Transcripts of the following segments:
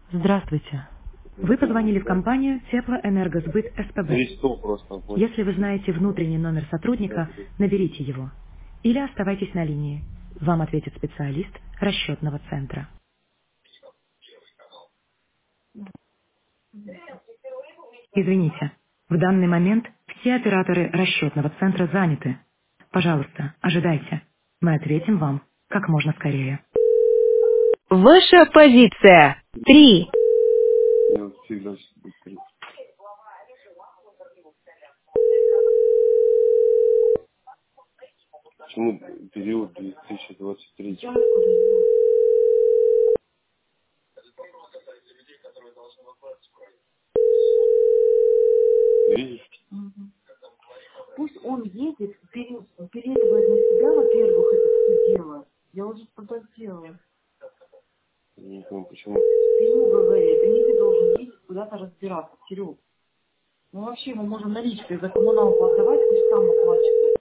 Здравствуйте. Вы позвонили в компанию Теплоэнергосбыт СПБ. 300 просто. Если вы знаете внутренний номер сотрудника, наберите его. Или оставайтесь на линии. Вам ответит специалист расчетного центра. Извините, в данный момент все операторы расчетного центра заняты. Пожалуйста, ожидайте. Мы ответим вам как можно скорее. Ваша позиция. 3. Я вот всегда быстрее. Почему период 2023? Видишь? Пусть он едет, переливает на себя, во-первых, это все дело. Я уже что-то сделала. Я не понимаю, почему. Ты ему говори, ты не должен ездить куда-то разбираться, Серег. Мы вообще мы можем наличкой за коммуналку отдавать, пусть сам оплачивает.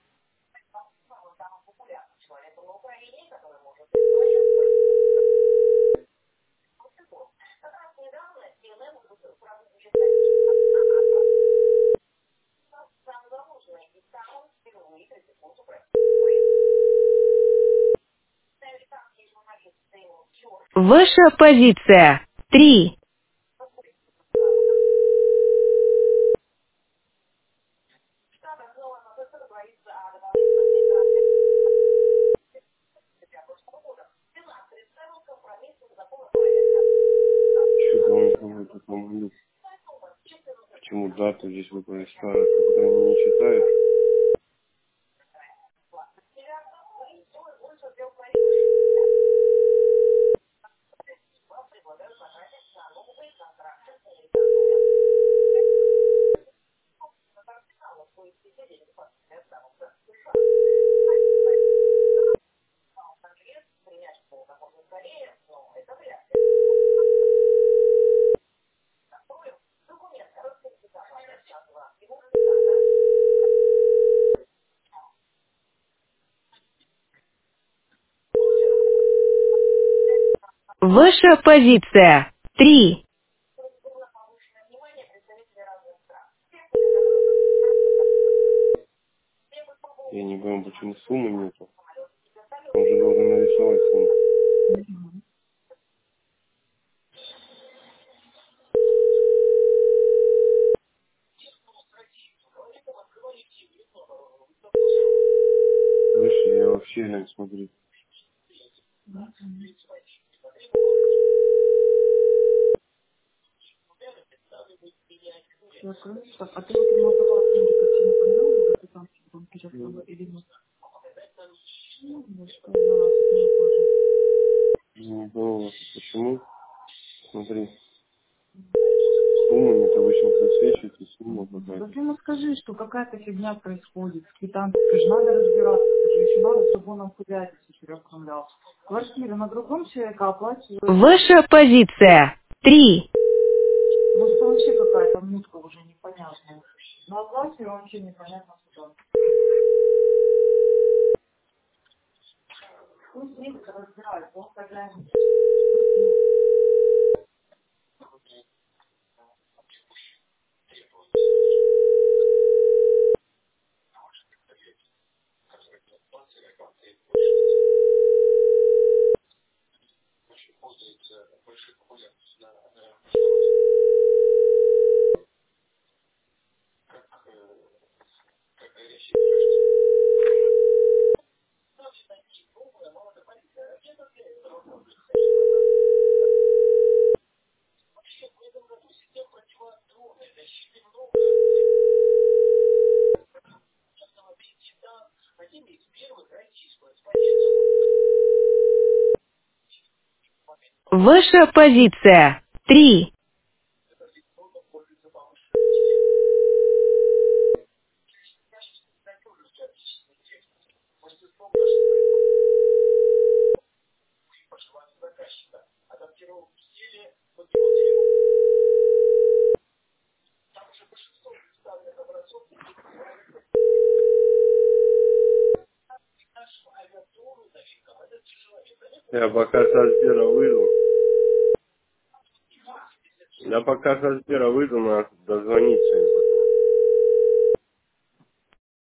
Ваша позиция. 3. Что-то он какой-то там, почему дату здесь выбрали старую, как будто они не читают. Ваша позиция. 3. Я не понимаю, почему суммы нету. Он же должен нарисовать сумму. Выше я вообще не смотрю. Все, так, а ты вот ему отдавал деньги, как тебе понравилось, ты там типа переслала или нет? Ну, я сказала, что не тоже. Не понял, почему. Смотри. Сумма нет, обычно засвечивается сумма Да какая-то. ты ему скажи, что какая-то фигня происходит. Квитанции, скажи, надо разбираться, скажи, еще надо, чтобы он нам худятицу себе оформлял. Квартира на другом человека оплачивает. Ваша позиция. 3. Ну, что вообще какая-то мутка уже непонятная. На оплате вообще непонятно что. Пусть с ним разбирается, он хозяин. Ваша позиция. 3. Я пока со Сбера выйду. Я пока со Сбера выйду, надо дозвониться им.